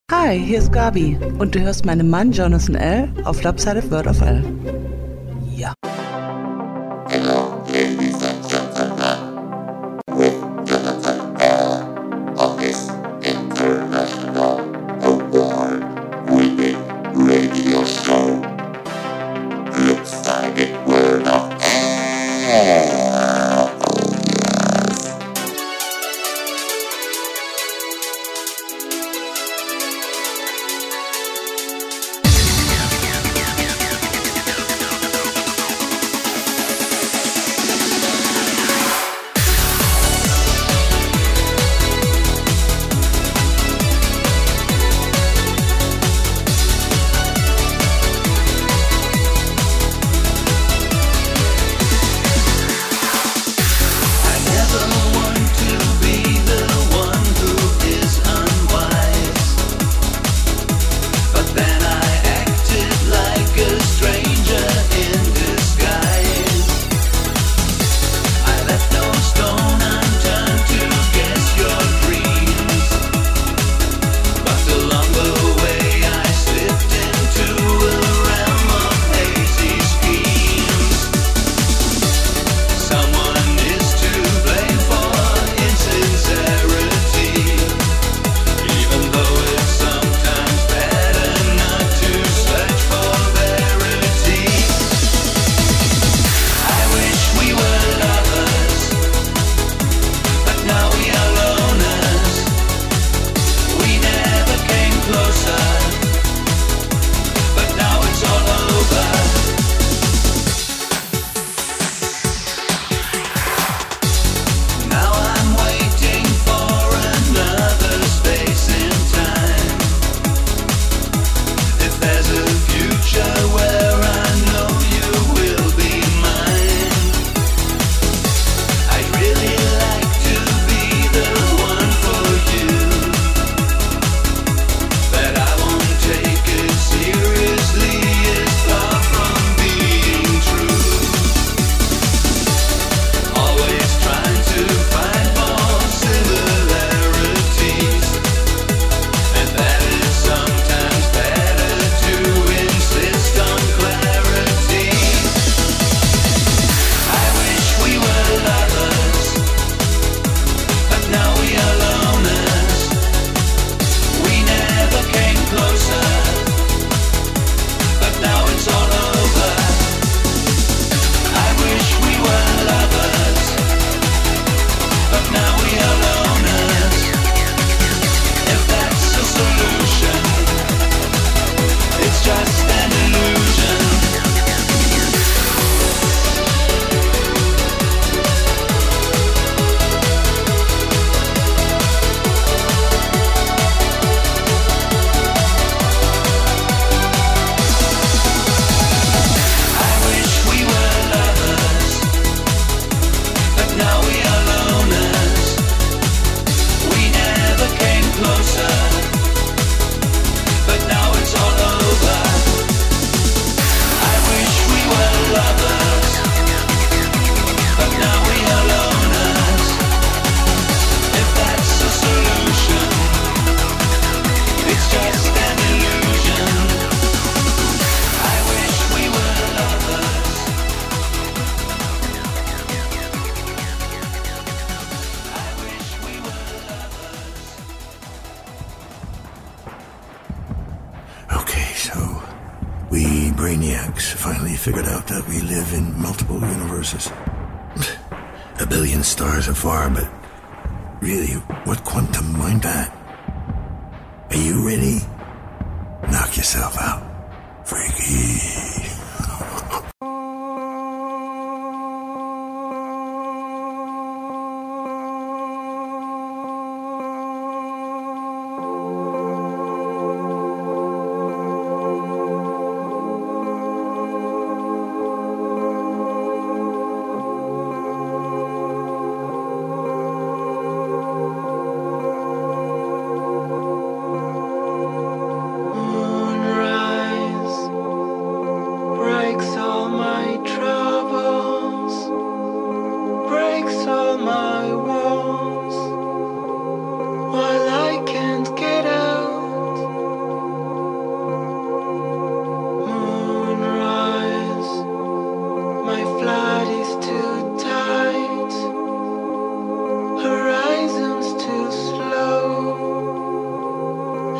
Hi, hier ist Gabi und du hörst meinen Mann Jonathan L. auf Lopsided Word of L. Ja. Hello, ladies and gentlemen, with Jonathan L. on this international award-winning radio show, Lopsided Word of L. Figured out that we live in multiple universes. A billion stars afar, but really, what quantum mind that? Are you ready? Knock yourself out, freaky. Moonrise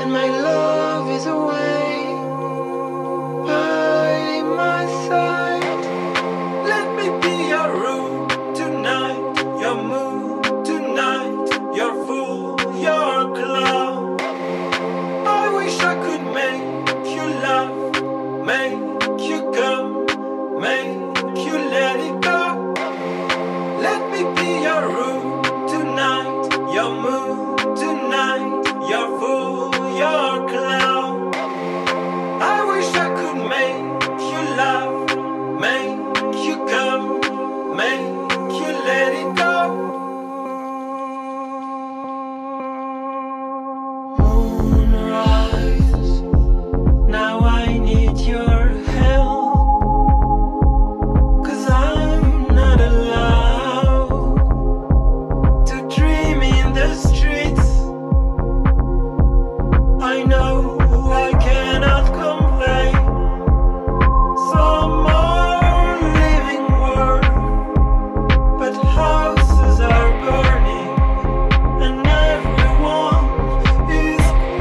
and my love is away by my side. Let me be your room tonight, your moon tonight, your fool, your clown. I wish I could make you laugh, make you come, make you let it go. Let me be your room tonight, your moon tonight, your fool, your clown. I wish I could make you laugh, make you come, make you let it go. Moonrise, now I need your help, 'cause I'm not allowed to dream in the streets. I know I cannot complain. Some more living world, but houses are burning and everyone is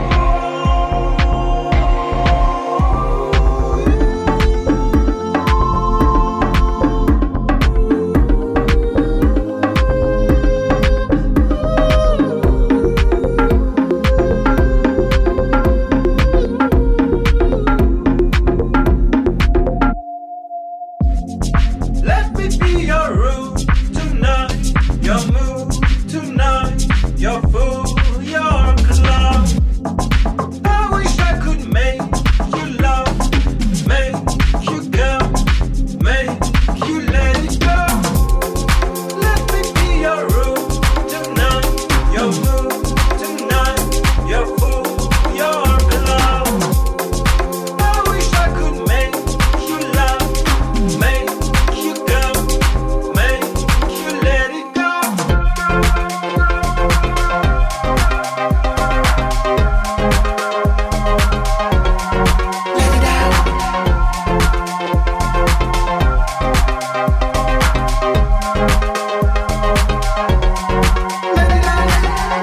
Let me be your room tonight, your moon tonight, your fool, your clown. I wish I could make you laugh, make you come, make you let it go. Let me be your room tonight, your moon tonight, your fool, your clown. I wish I could make you laugh, make you come, make you let it go. Let it out. Let it out.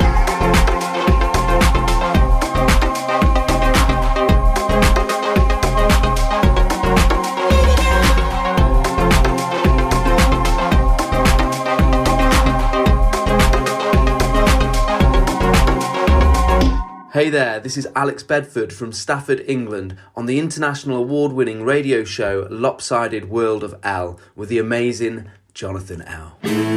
Hey there, this is Alex Bedford from Stafford, England, on the international award-winning radio show Lopsided World of L with the amazing Jonathan L.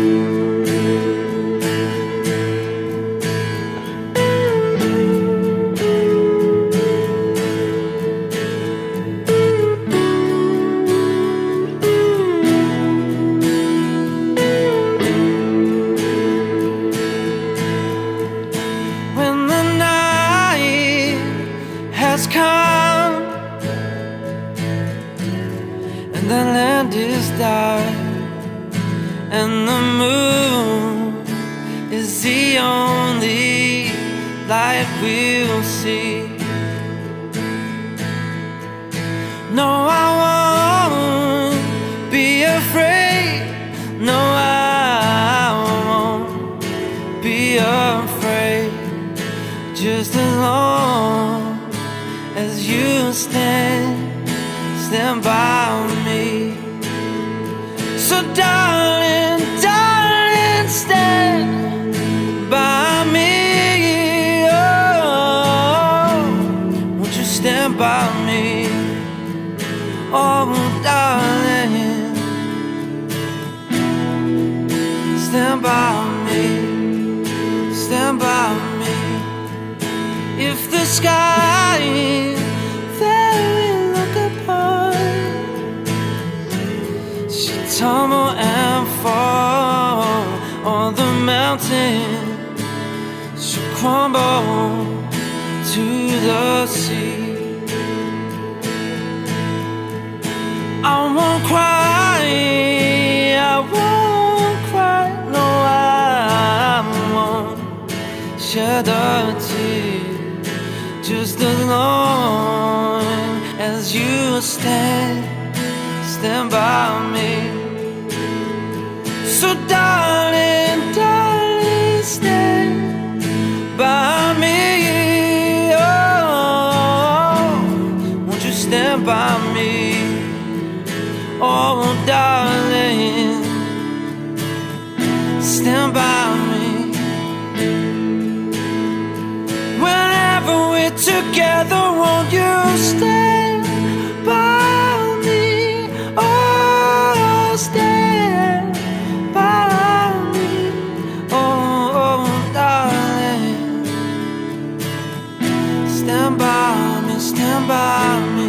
When the night has come and the land is dark and the moon is the only light we'll see. No, I won't be afraid. No, I won't be afraid. Just as long as you stand by me. So darling, darling, stand by me. Oh, won't you stand by me? Oh, darling, stand by me, stand by me. If the sky that we look upon should tumble and fall, or the mountain should crumble to the sea, I won't cry, I won't cry, no, I won't shed a tear. Just as long as you stand by me. So darling, darling, stand by me. Oh, stand by me. Whenever we're together, won't you stand by me? Oh, stand by me. Oh, darling, stand by me, stand by me.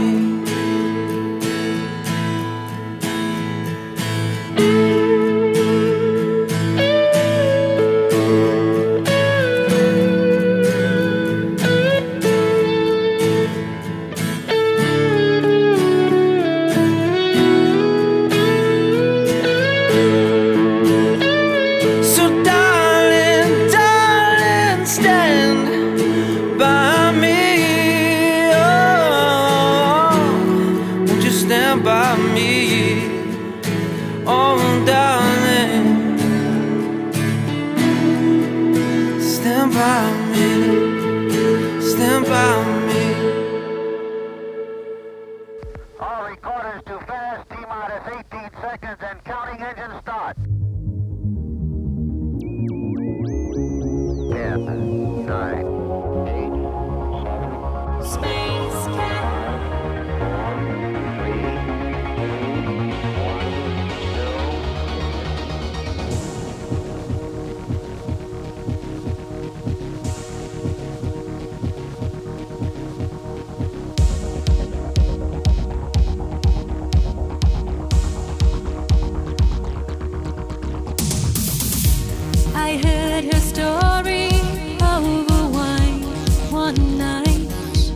I heard her story over wine one night.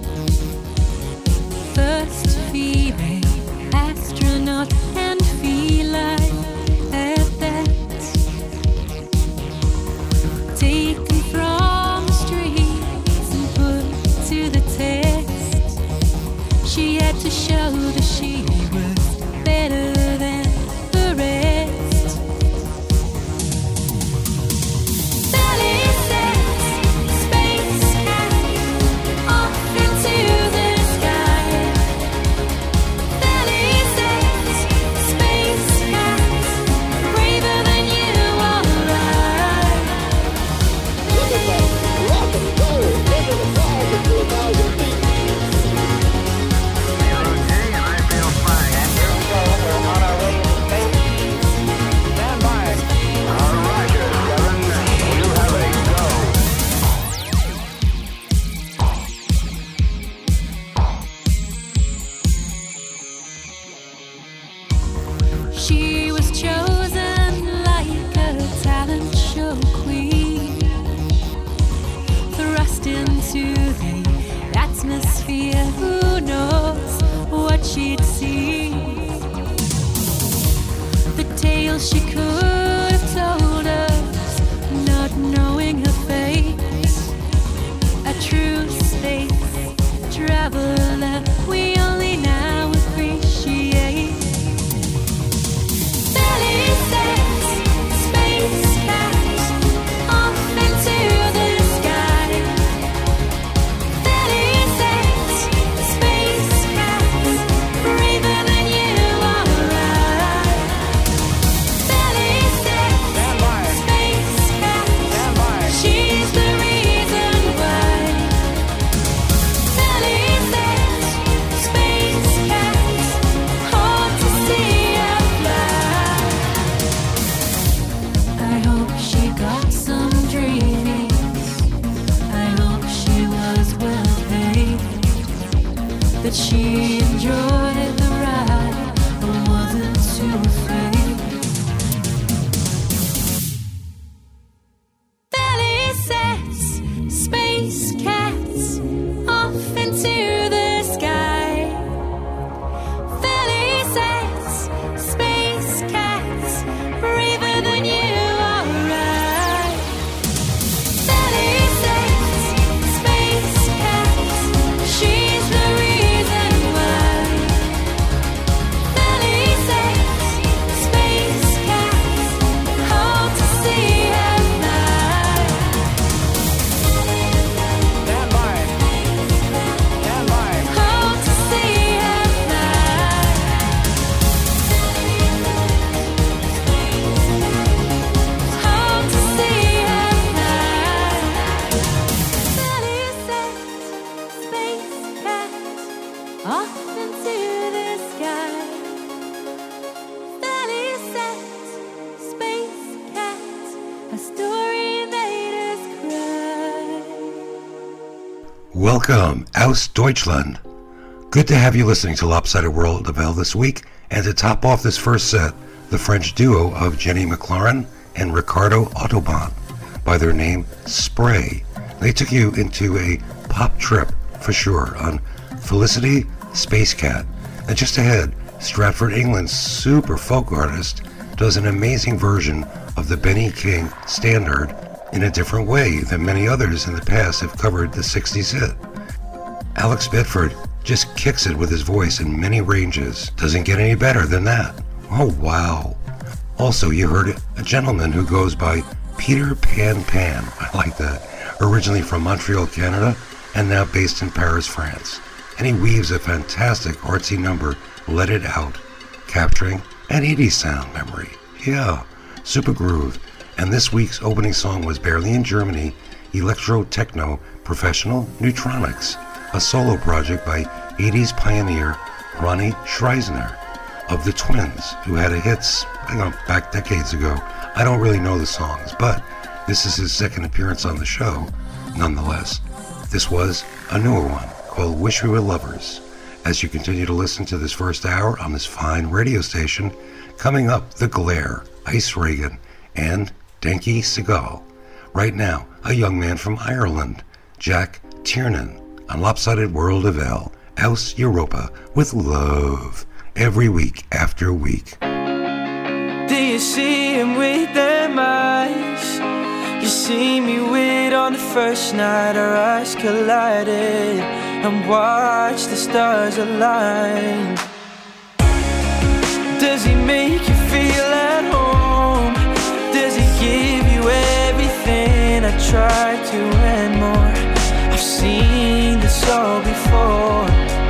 First female astronaut and feline at that. Taken from the streets and put to the test. She had to show that she was better than the rest. She was chosen like a talent show queen, thrust into the atmosphere. Who knows what she'd see? The tale she could have told us, not knowing her fate. A true space traveler we only now appreciate. That she enjoyed the ride but wasn't too afraid. Belly sets, space cats off into the sky. Belly sets, space cats braver than you, alright. Belly sets, space cats, she's the reason why. off into the sky. Fairly set, space cat, a story made us cry. Welcome, aus Deutschland. Good to have you listening to Lopsided World of L this week, and to top off this first set, the French duo of Jenny McLaren and Ricardo Autobahn, by their name Spray. They took you into a pop trip, for sure, on Felicity Space Cat. And just ahead, Stratford, England's super folk artist does an amazing version of the Benny King standard in a different way than many others in the past have covered the 60s hit. Alex Bedford just kicks it with his voice in many ranges. Doesn't get any better than that. Oh wow. Also, you heard a gentleman who goes by Peter Pan Pan. I like that. Originally from Montreal, Canada, and now based in Paris, France. And he weaves a fantastic artsy number, Let It Out, capturing an 80s sound memory. Yeah, super groove. And this week's opening song was Barely in Germany, Electro Techno Professional Neutronics, a solo project by 80s pioneer Ronnie Schreisner of the Twins, who had hits back decades ago. I don't really know the songs, but this is his second appearance on the show, nonetheless. This was a newer one called Wish We Were Lovers. As you continue to listen to this first hour on this fine radio station, coming up, The Glare, Ice Reagan, and Denki Segal. Right now, a young man from Ireland, Jack Tiernan, on Lopsided World of L, Aus Europa, with love, every week after week. Do you see him with them eyes? You see me with on the first night our eyes collided and watch the stars align. Does he make you feel at home? Does he give you everything? I try to and more. I've seen this all before.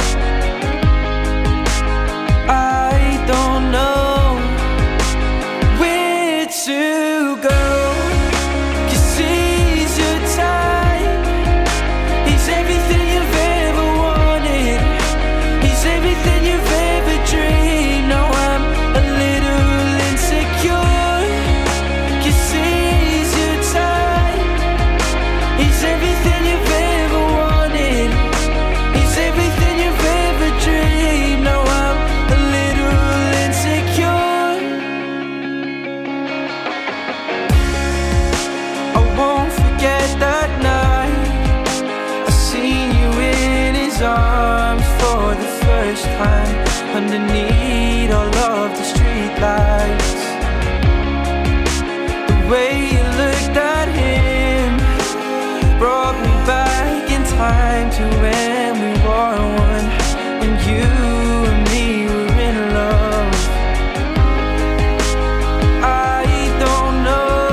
I don't know where to go, 'cause he's your type. He's everything you've ever wanted. He's everything you've ever dreamed. Now I'm a little insecure, 'cause he's your type. He's everything you've ever wanted. He's everything you've ever dreamed. Now I'm a little insecure. I won't forget that night I seen you in his arms for the first time, underneath all of the street lights. The way you looked at him brought me back in time to when we were one, and you and me were in love. I don't know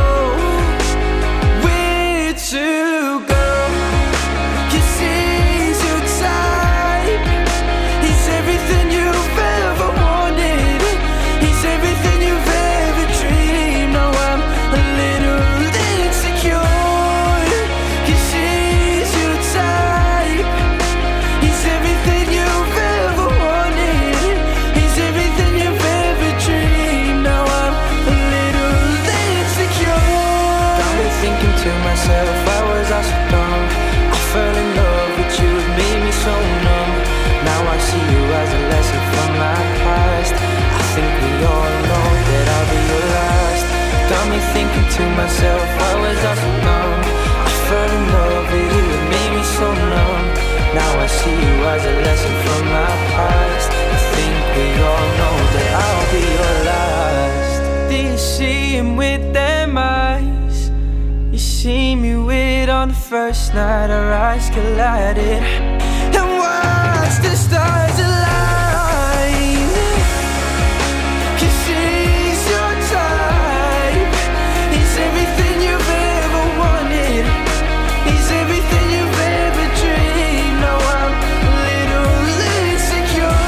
where to go, 'cause he's your type. He's everything you've ever wanted. He's everything you've ever dreamed. Now I'm a little insecure, 'cause he's your type. He's everything you've ever wanted. He's everything you've ever dreamed. Now I'm a little insecure. Got me thinking to myself, why was I so dumb? I fell in love with you, it made me so numb. Now I see you as a lesson from my past. I think we all know that I'll be your last. Got me thinking to myself, why was I so dumb? I fell in love with you, it made me so numb. Now I see you as a lesson from my past. I think we all know that I'll be your last. Do you see him with them eyes? You see me with on the first night our eyes collided and watch the stars align. 'Cause he's your type. He's everything you've ever wanted. He's everything you've ever dreamed. Now I'm a little insecure.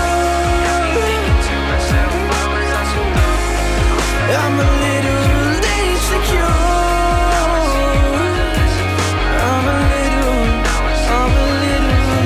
I'm a little insecure. I'm a little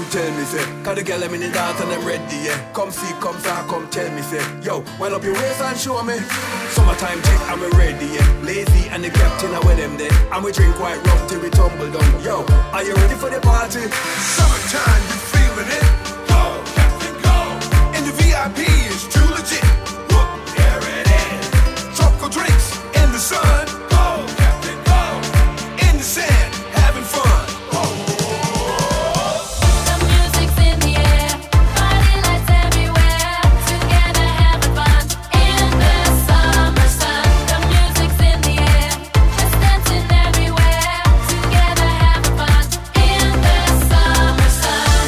tell me, say, cause the girl I'm in the dance and I'm ready, yeah. Come see, come saw, come tell me, say, yo, wind up your waist and show me. Summertime check, I'm ready, yeah. Lazy and the captain are with them there. And we drink white rum till we tumble down. Yo, are you ready for the party? Summertime, you feeling it? Go, Captain, go. And the VIP is too legit. Whoop, there it is. Tropical drinks in the sun. Go, Captain, go. In the sand, having fun. The music's in the air, party lights everywhere. Together having fun in the summer sun. The music's in the air, just dancing everywhere. Together having fun in the summer sun.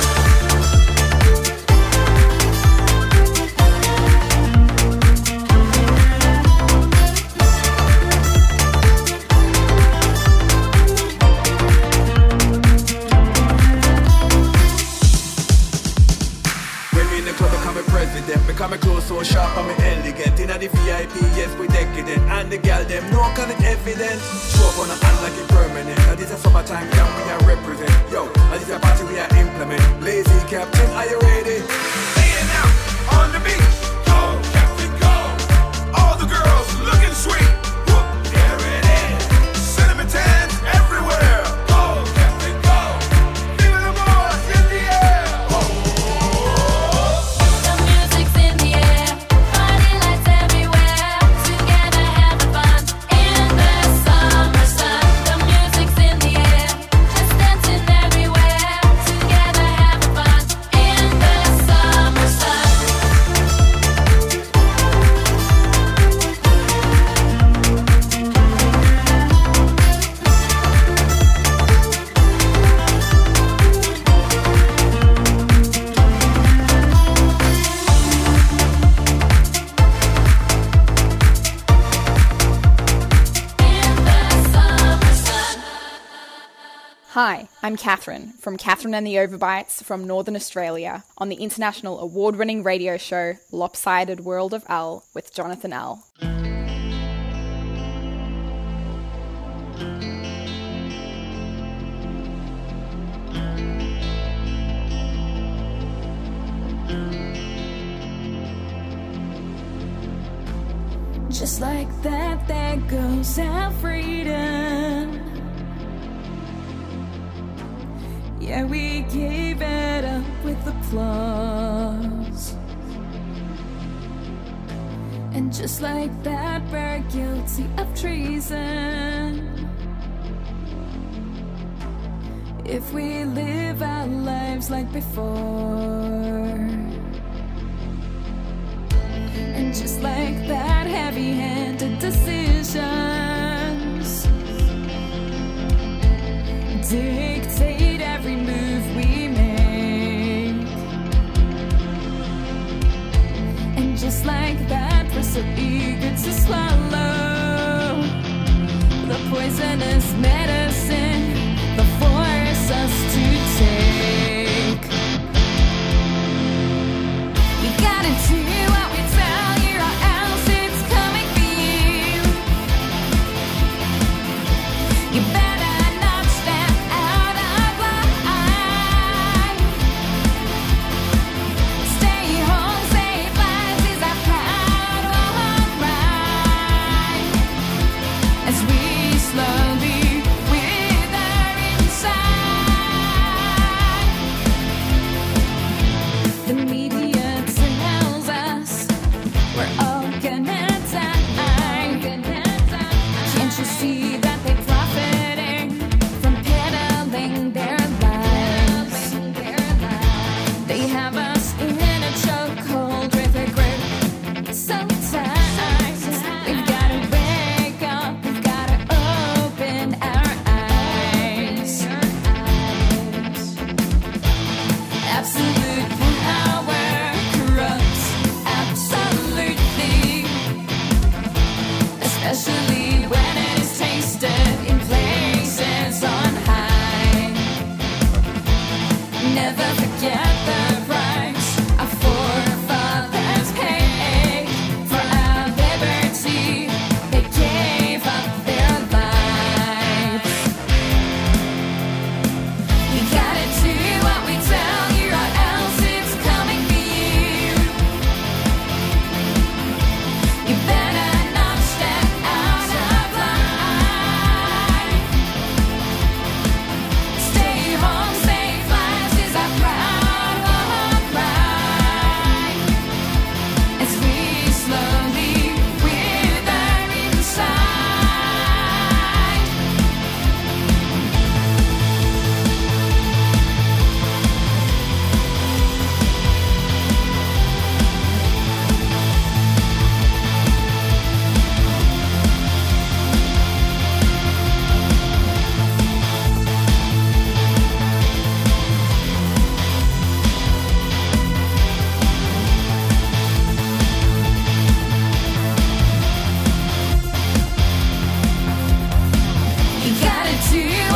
When me in the club, become a president. Become a clothes so sharp, I'm elegant. In the VIP, yes, we decadent. And the girl, them know cause it's evident. Show up on the hand like it's permanent. Now this is summertime, yeah, we are represent. Yo, now this is a party we are implement. Lazy captain, are you ready? Laying out on the beach. Go, Captain, go. All the girls looking sweet. Whoop, there it is. Cinnamon tans everywhere. Go, Captain, go. Feeling the boys in the air. The music's in the air, party lights everywhere. Together having fun in the summer sun. The music's in the air, just dancing everywhere. Together having fun in the summer sun. In the summer sun. Hi, I'm Catherine from Catherine and the Overbites from Northern Australia on the international award-winning radio show Lopsided World of Al with Jonathan L. Just like that, there goes our freedom. Yeah, we gave it up with applause. And just like that, we're guilty of treason. If we live our lives like before. And just like that, heavy-handed decisions dictate every move we make. And just like that, we're so eager to swallow the poisonous medicine they force us to take. We gotta do what we tell you, or else it's coming for you.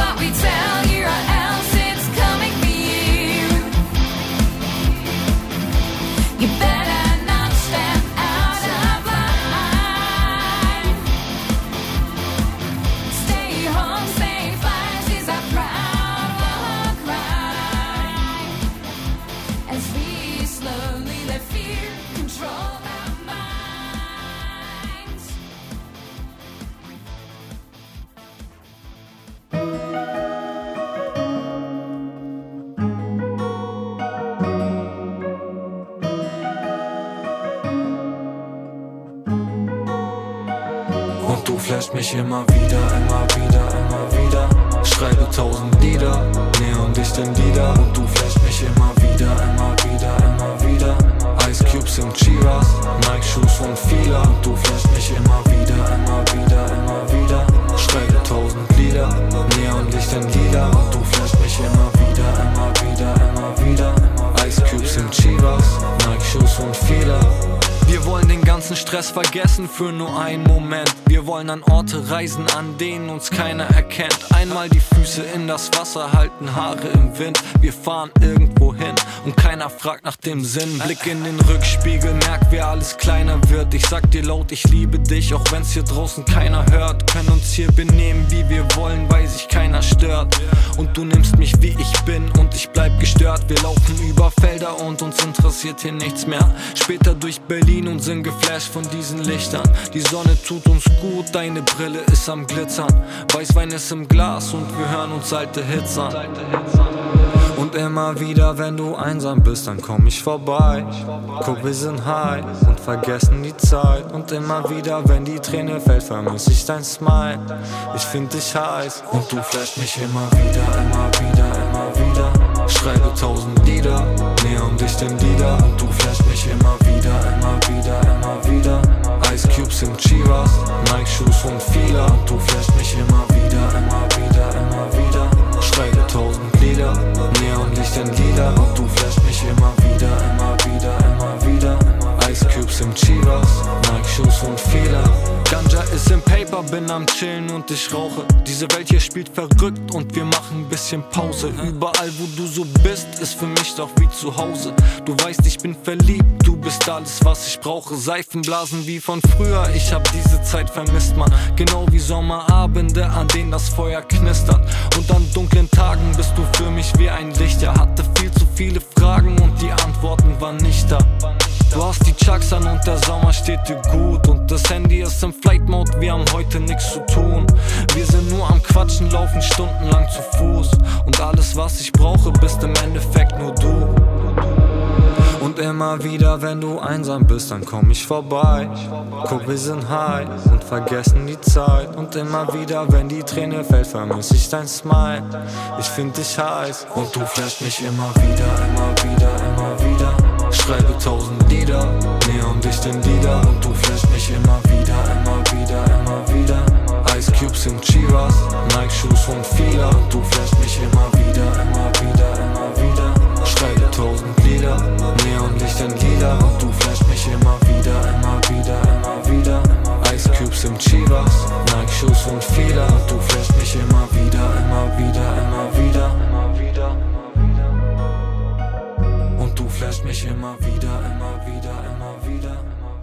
what we tell you, or else it's coming for you. You better not step out of line. Stay home, stay flies is our proud war cry. As we slowly let fear control our minds. Und du flashst mich immer wieder, immer wieder, immer wieder. Schreibe 1000 Lieder, Neonlicht in Lieder. Und du flashst mich immer wieder, immer wieder, immer wieder. Ice Cubes und Chivas, Nike Shoes und Fila. Und du flashst mich immer wieder, immer wieder, immer wieder. Schreibe 1000 Lieder, Neonlicht in Lieder. Und du flashst mich immer wieder, immer wieder, immer wieder. Ice Cubes und Chivas, Nike Shoes und Fila. Wir wollen den ganzen Stress vergessen für nur einen Moment. Wir wollen an Orte reisen, an denen uns keiner erkennt. Einmal die Füße in das Wasser halten, Haare im Wind. Wir fahren irgendwo hin und keiner fragt nach dem Sinn. Blick in den Rückspiegel, merk, wie alles kleiner wird. Ich sag dir laut, ich liebe dich, auch wenn's hier draußen keiner hört. Können uns hier benehmen, wie wir wollen, weil sich keiner stört. Und du nimmst mich, wie ich bin, und ich bleib gestört. Wir laufen über Felder und uns interessiert hier nichts mehr. Später durch Berlin und sind geflasht von diesen Lichtern. Die Sonne tut uns gut, deine Brille ist am Glitzern. Weißwein ist im Glas und wir hören uns alte Hits an. Und immer wieder, wenn du einsam bist, dann komm ich vorbei. Guck, wir sind high und vergessen die Zeit. Und immer wieder, wenn die Träne fällt, vermiss ich dein Smile. Ich find dich heiß und du flashst mich immer wieder, immer wieder, immer wieder. Schreibe 1000 Lieder, Neonlicht in Lieder. Und du flashst mich immer wieder, immer wieder, immer wieder. Ice Cubes und Chivas, Nike Shoes und Fila. Und du flashst mich immer wieder, immer wieder, immer wieder. Schreibe 1000 Lieder, Neonlicht in Lieder. Und du flashst mich immer wieder, immer wieder, immer wieder. Ice Cubes und Chivas, Nike Shoes und Fila. Ganja ist im Paper, bin am Chillen und ich rauche. Diese Welt hier spielt verrückt und wir machen ein bisschen Pause. Überall wo du so bist, ist für mich doch wie zu Hause. Du weißt, ich bin verliebt, du bist alles was ich brauche. Seifenblasen wie von früher, ich hab diese Zeit vermisst, man. Genau wie Sommerabende, an denen das Feuer knistert. Und an dunklen Tagen bist du für mich wie ein Licht. Ja, hatte viel zu viele Fragen und die Antworten waren nicht da. Du hast die Chucks an und der Sommer steht dir gut. Und das Handy ist im Flight Mode, wir haben heute nichts zu tun. Wir sind nur am Quatschen, laufen stundenlang zu Fuß. Und alles was ich brauche, bist im Endeffekt nur du. Und immer wieder, wenn du einsam bist, dann komm ich vorbei. Guck, wir sind high und vergessen die Zeit. Und immer wieder, wenn die Träne fällt, vermiss ich dein Smile. Ich find dich heiß und du flashst mich immer wieder, immer wieder, immer wieder. Schreibe 1000 Lieder, Neonlicht in Lieder. Und du flashst mich immer wieder, immer wieder, immer wieder. Ice Cubes und Chivas, Nike Shoes und Fila. Und du flashst mich immer wieder, immer wieder, immer wieder. Schreibe 1000 Lieder, Neonlicht in Lieder. Und du flashst mich immer wieder, immer wieder, immer wieder. Ice Cubes und Chivas, Nike Shoes und Fila. Und du flashst mich immer wieder, immer wieder, immer wieder. Und du flashst mich immer wieder, immer wieder, immer wieder.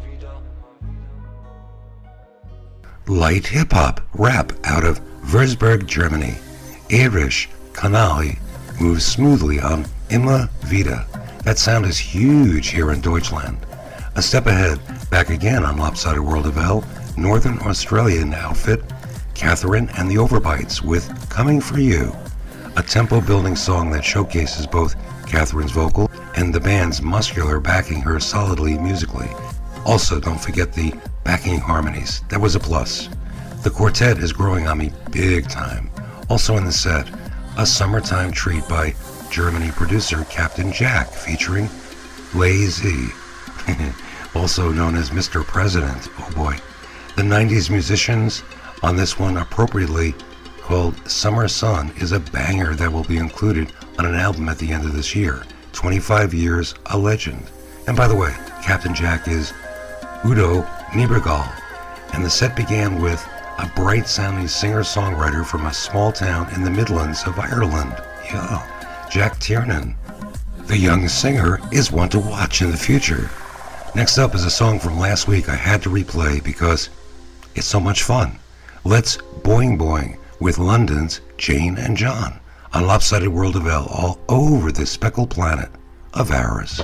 Light hip-hop rap out of Würzburg, Germany. Erich Kanali moves smoothly on Immer Wieder. That sound is huge here in Deutschland. A step ahead, back again on Lopsided World of L, Northern Australian outfit, Catherine and the Overbites with Coming For You, a tempo-building song that showcases both Catherine's vocal and the band's muscular backing her solidly musically. Also, don't forget the backing harmonies. That was a plus. The quartet is growing on me big time. Also in the set, a summertime treat by Germany producer Captain Jack featuring Lazy, also known as Mr. President. Oh boy. The 90s musicians on this one, appropriately called Summer Sun, is a banger that will be included on an album at the end of this year. 25 Years, a Legend. And by the way, Captain Jack is Udo Niebergall, and the set began with a bright-sounding singer-songwriter from a small town in the Midlands of Ireland. Yeah, Jack Tiernan. The young singer is one to watch in the future. Next up is a song from last week I had to replay because it's so much fun. Let's Boing Boing with London's Jane and John on Lopsided World of L, all over this speckled planet of ours.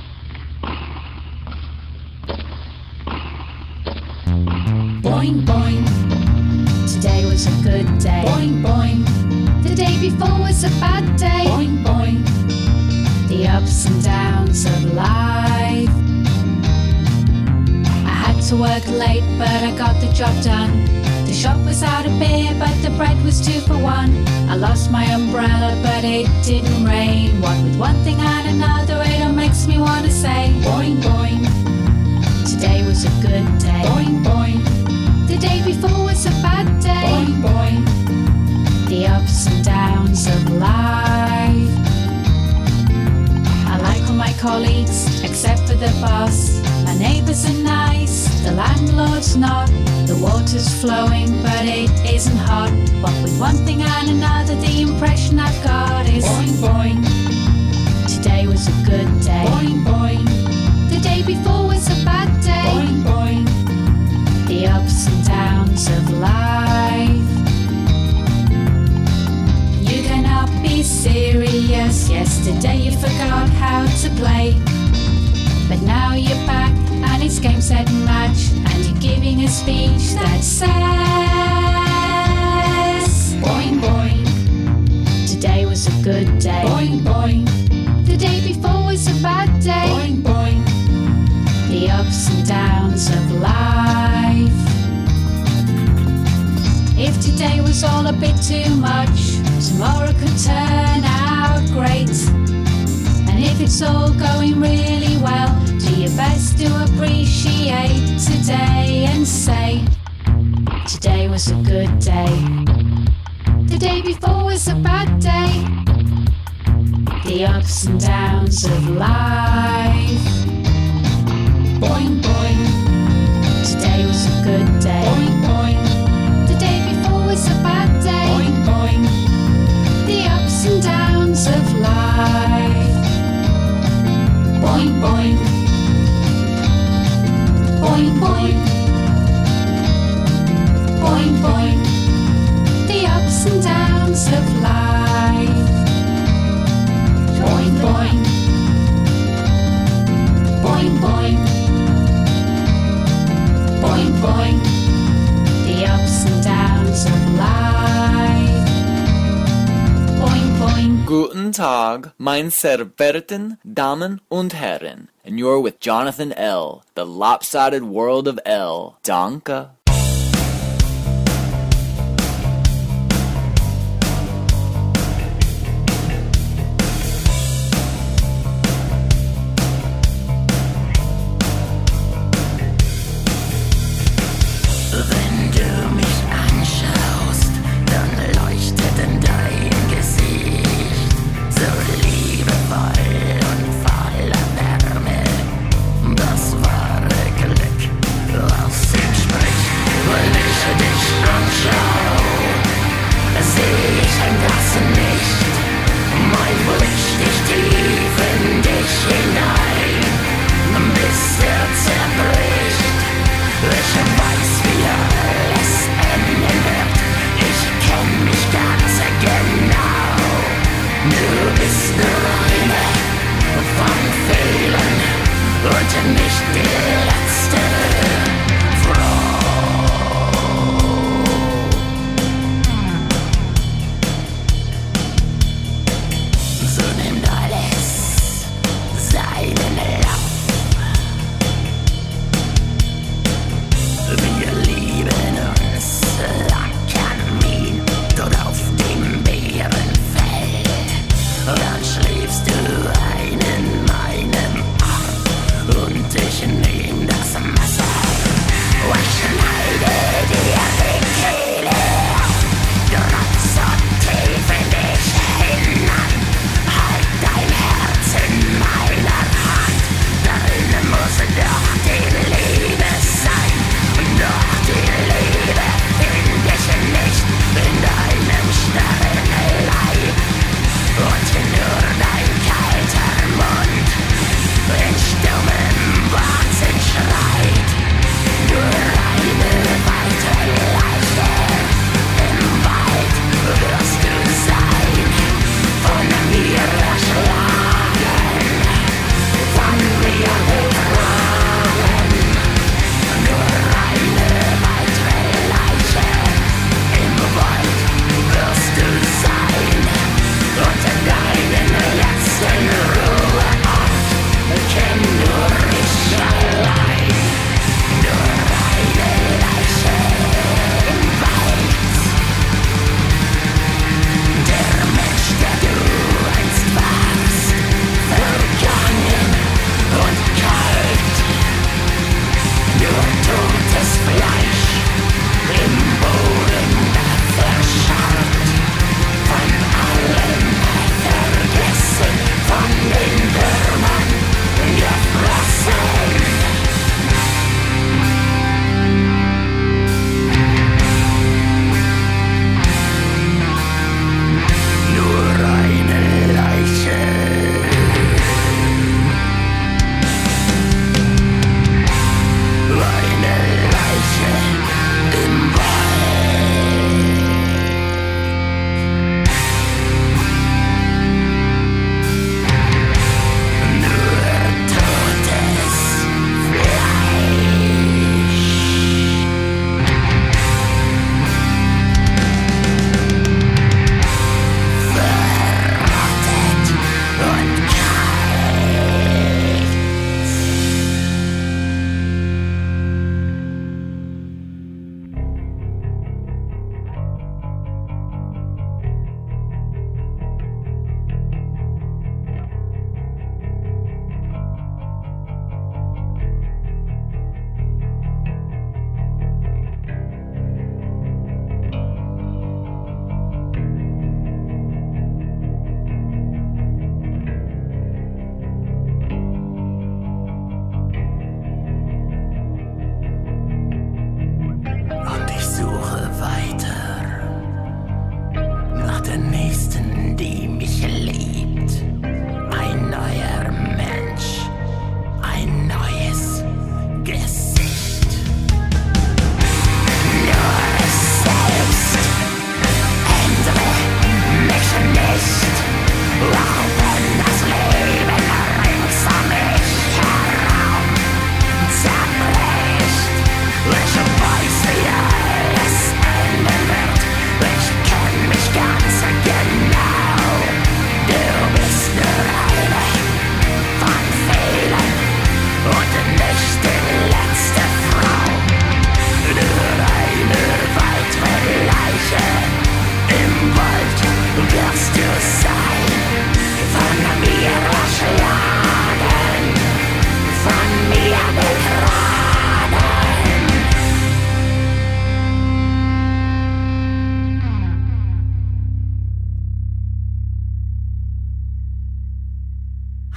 Boing, boing, today was a good day. Boing, boing, the day before was a bad day. Boing, boing, the ups and downs of life. I had to work late, but I got the job done. The shop was out of beer, but the bread was 2 for 1. I lost my umbrella, but it didn't rain. What with one thing and another, it all makes me want to say, boing, boing, today was a good day. Boing, boing, the day before was a bad day. Boing, boing, the ups and downs of life. I like all my colleagues, except for the boss. My neighbours are nice, the landlord's not. The water's flowing, but it isn't hot. But with one thing and another, the impression I've got is boing, boing, today was a good day. Boing, boing, the day before was a bad day. Boing, boing, the ups and downs of life. You cannot be serious. Yesterday you forgot how to play, but now you're back and it's game, set and match, and you're giving a speech that says boing, boing, today was a good day. Boing, boing, the day before was a bad day. Boing, boing, the ups and downs of life. If today was all a bit too much, tomorrow could turn out great. And if it's all going really well, do your best to appreciate today and say, today was a good day. The day before was a bad day. The ups and downs of life. Boing, boing, today was a good day. Boing, boing, the day before was a bad day. Boing, boing, the ups and downs of life. Boing, boing, boing, boing, boing, boing, the ups and downs of life. Boing, boing, boing, boing, boing, boing, the ups and downs of life. Boing, boing. Guten Tag, mein sehr verehrten Damen und Herren. And you're with Jonathan L., the lopsided world of L. Danke. Wenn du mich anschaust, dann leuchtet in dein Gesicht so liebevoll und voller Wärme. Das wahre Glück, was entspricht, wenn ich dich anschaue, seh ich das nicht. Mein Blick sticht tief in dich hinein, bis er zerbricht. Ich weiß, wie alles enden wird. Ich kenn mich ganz genau. Du bist nur eine von vielen und nicht die letzte Frau. So nimmt alles seinen Lauf. Wir lieben uns am Kamin, dort auf dem Bärenfell. Dann schläfst du ein in meinem Arm und ich nehme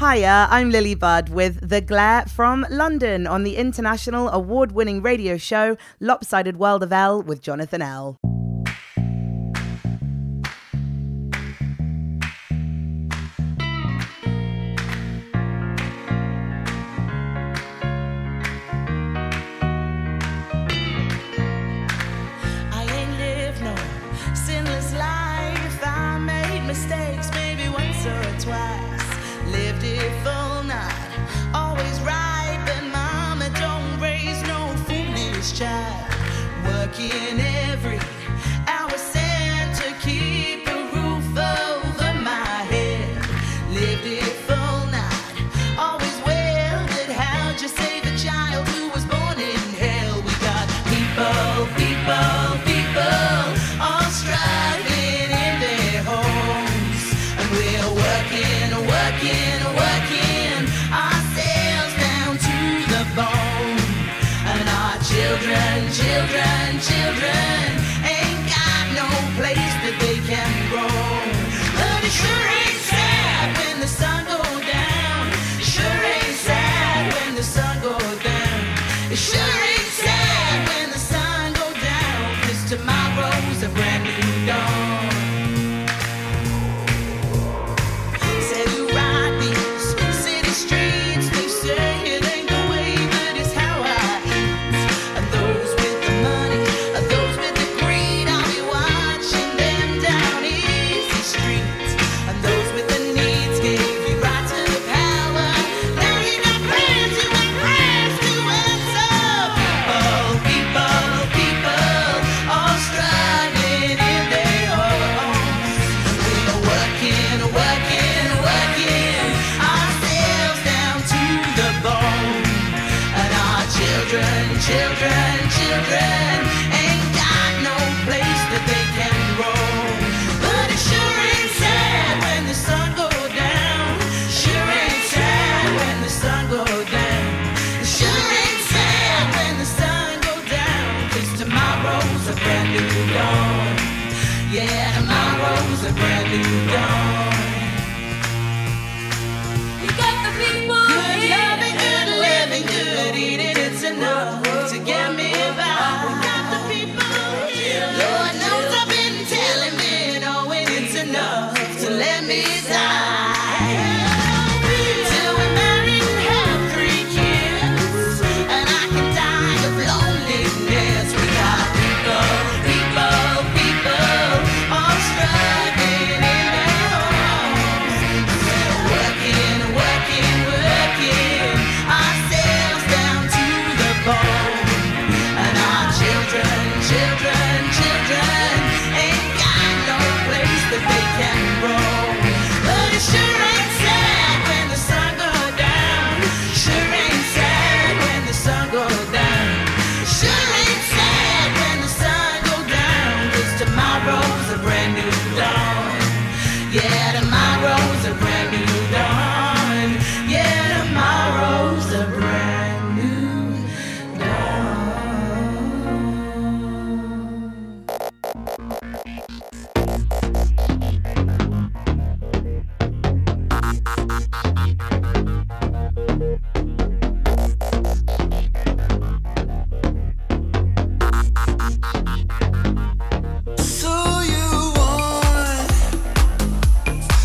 Hiya, I'm Lily Budd with The Glare from London on the international award-winning radio show Lopsided World of L with Jonathan L. Mistakes, maybe once or twice. Lived it full night, always right, but mama don't raise no foolish child. Working every hour cent to keep a roof over my head. Lived it full night, always well, but how'd you save a child who was born in hell? We got people, all struggling in their homes. We're working ourselves down to the bone. And our children ain't got no place that they can roam. But it sure ain't sad when the sun goes down. It sure ain't sad when the sun goes down. It sure ain't sad when the sun goes down. 'Cause tomorrow's a brand new dawn. Children ain't got no place that they can roam. But it sure ain't sad when the sun goes down. Sure ain't sad when the sun goes down. It sure ain't sad when the sun goes down. 'Cause tomorrow's a brand new dawn. Yeah, tomorrow's a brand new dawn. You got the people good loving, good living, good eating. It's enough to get me by. We got the people here. Lord knows I've been telling me, knowing it's enough to let me die. Till we're married and have 3 kids, and I can die of loneliness. We got people, all struggling in their homes. We're working ourselves down to the bone. And our children ain't got no place that they can roam. But it sure ain't sad when the sun goes down. Sure ain't sad when the sun goes down. Sure ain't sad when the sun goes down. 'Cause tomorrow's a brand new dawn. Yeah, tomorrow's a brand new dawn. Yeah, tomorrow's a brand new So you want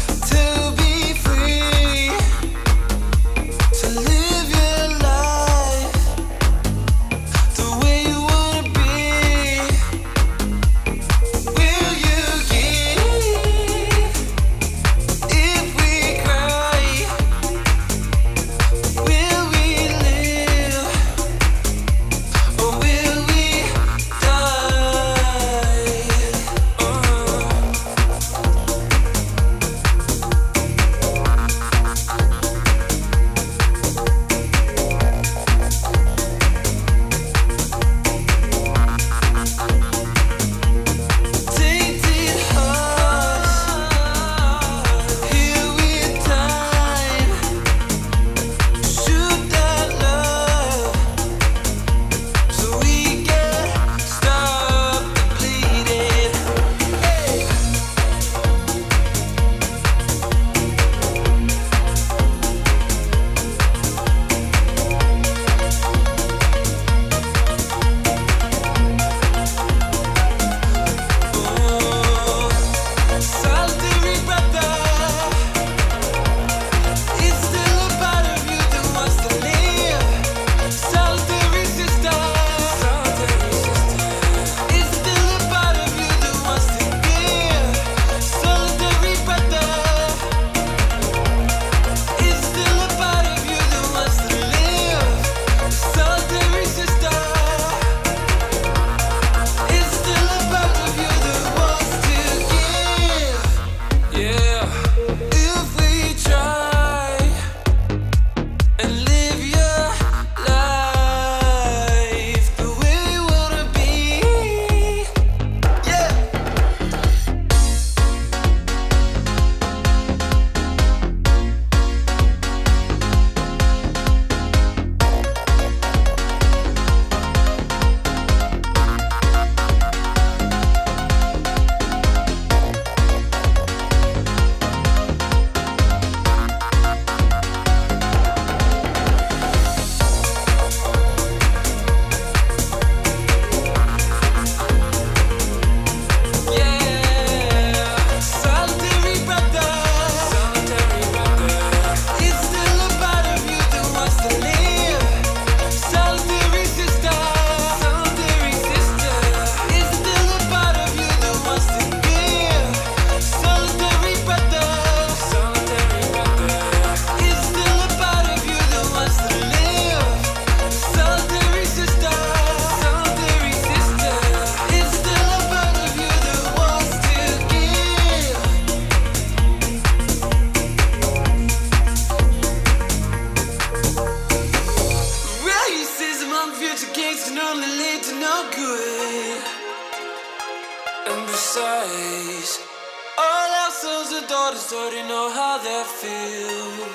days. All our sons and daughters already know how that feels.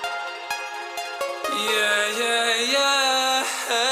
Yeah, yeah, yeah.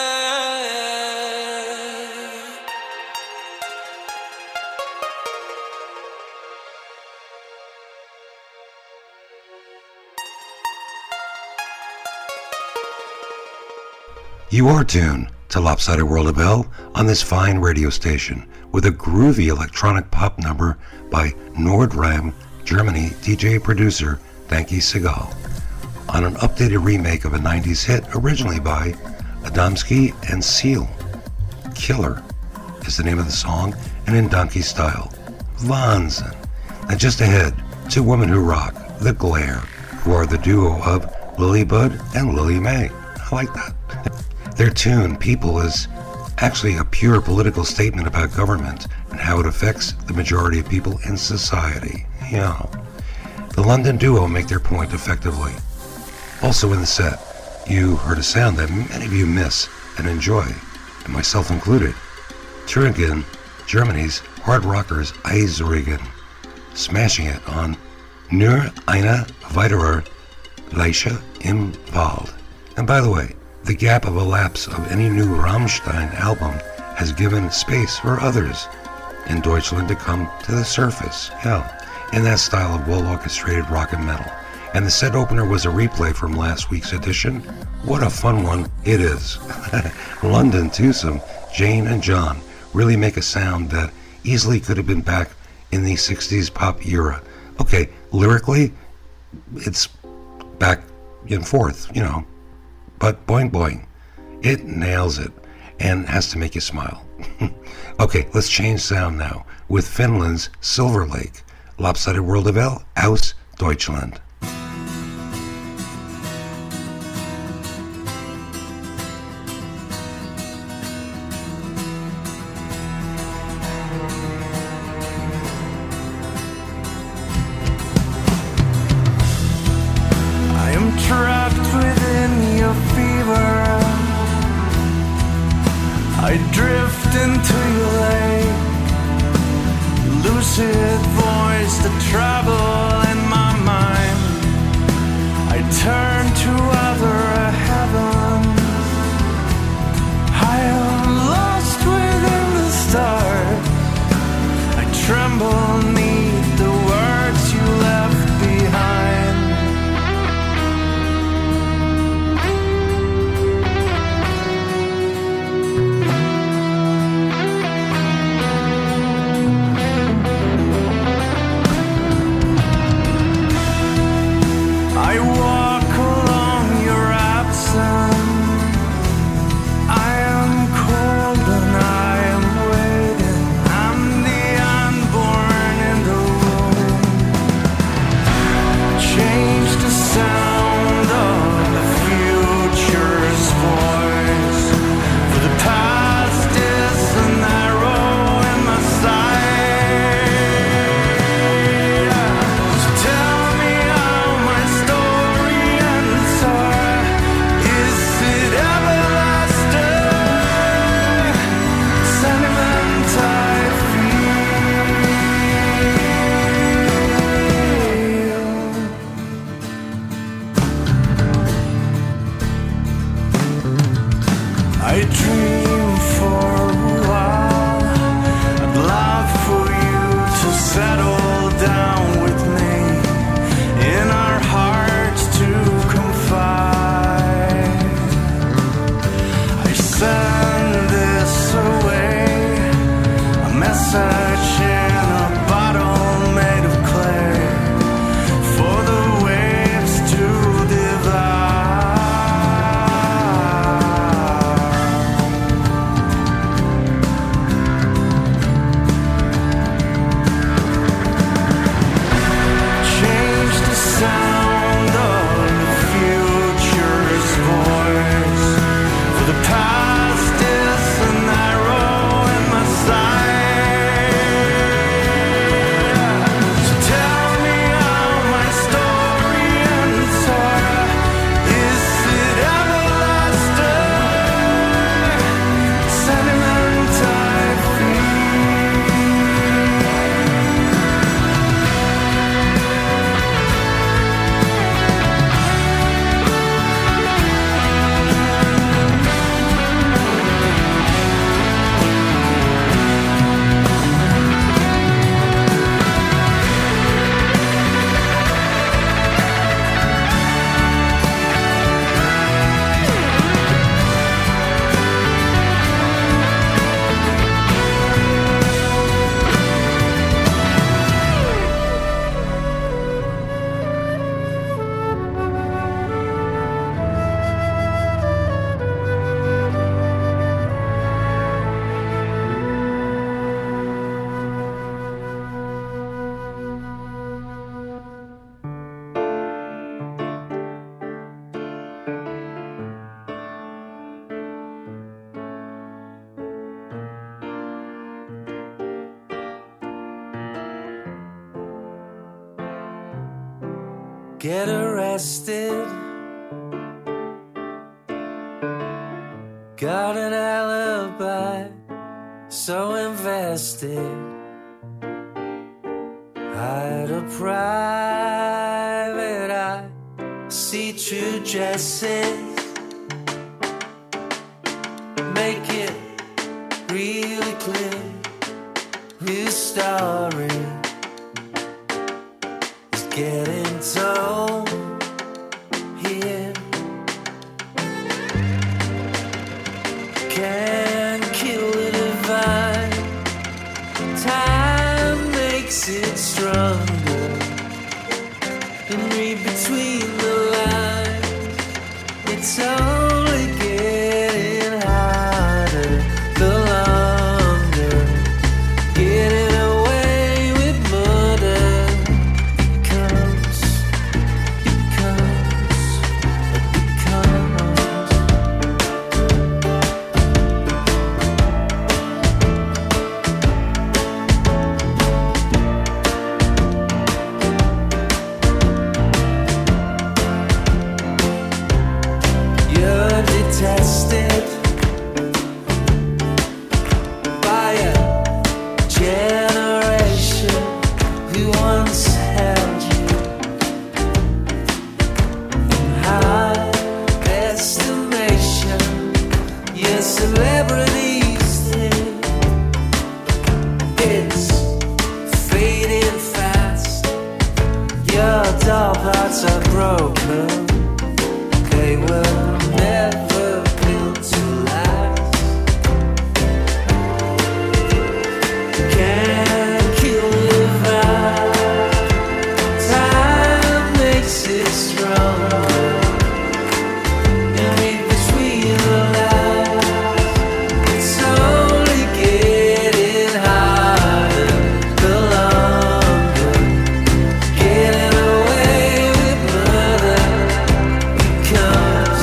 You are tuned to Lopsided World of L on this fine radio station with a groovy electronic pop number by Nordram, Germany DJ producer Danke Segal, on an updated remake of a 90s hit originally by Adamski and Seal. Killer is the name of the song, and in Donkey style. Wahnsinn. And just ahead, two women who rock, The Glare, who are the duo of Lily Bud and Lily May. I like that. Their tune, People, is actually a pure political statement about government and how it affects the majority of people in society. Yeah. The London duo make their point effectively. Also in the set, you heard a sound that many of you miss and enjoy, and myself included. Thüringen, Germany's hard rockers Eisregen, smashing it on Nur eine weitere Leiche im Wald. And by the way, the gap of a lapse of any new Rammstein album has given space for others in Deutschland to come to the surface. Yeah, in that style of well-orchestrated rock and metal. And the set opener was a replay from last week's edition. What a fun one it is. London twosome, Jane and John, really make a sound that easily could have been back in the 60s pop era. Okay, lyrically, it's back and forth, you know. But boing boing, it nails it and has to make you smile. Okay, let's change sound now with Finland's Silver Lake, Lopsided World of L, aus Deutschland. I am trapped within your fever. I drift into your lake. Lucid voice that travel in my mind. I turn to other heavens. I am lost within the stars. I tremble neath the words you left behind. get arrested. Got an alibi, so invested. Hide a private eye, see true dresses. Make it really clear whose story is getting told here. Can't kill the divine, time makes it stronger. And read between the lines, it's only getting harder the longer. Getting away with murder becomes. You're detested by a generation who once held you in high estimation. Your celebrity's thing is fading fast. Your doll parts are broken. They were never built to last. Can't kill the vibe. Time makes it stronger. And read between the lines, it's only getting harder the longer. Getting away with murder becomes.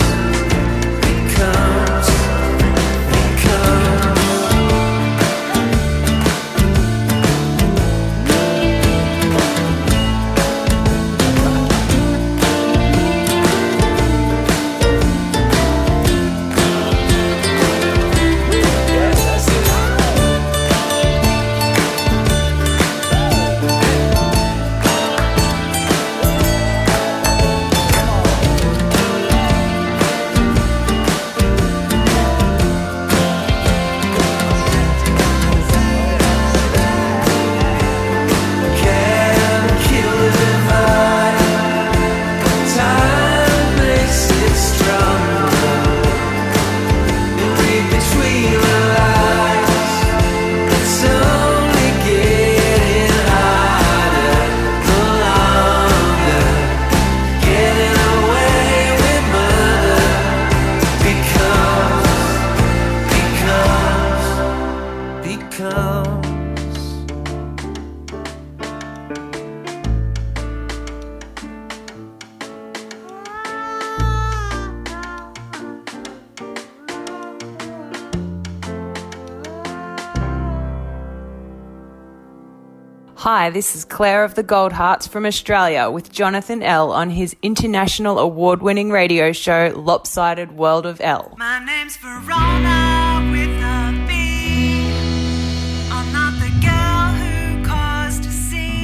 Hi, this is Claire of the Goldhearts from Australia with Jonathan L. on his international award-winning radio show Lopsided World of L. My name's Verona with a B. I'm not the girl who caused a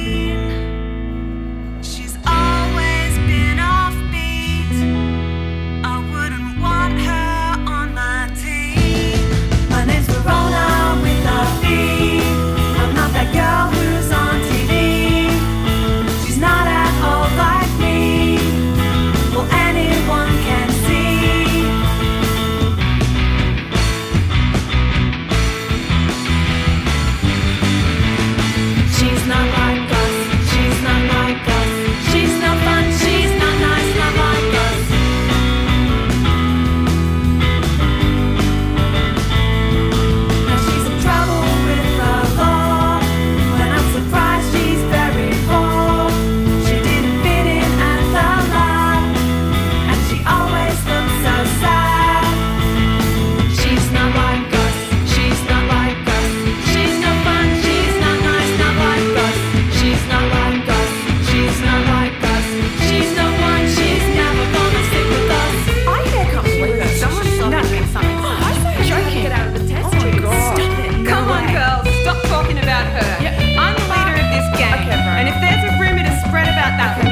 scene. She's always been offbeat. I wouldn't want her on my team. My name's Verona with a B. I'm not that girl who's on TV. She's not at all like me. Well, anyone can see.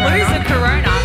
lose the corona.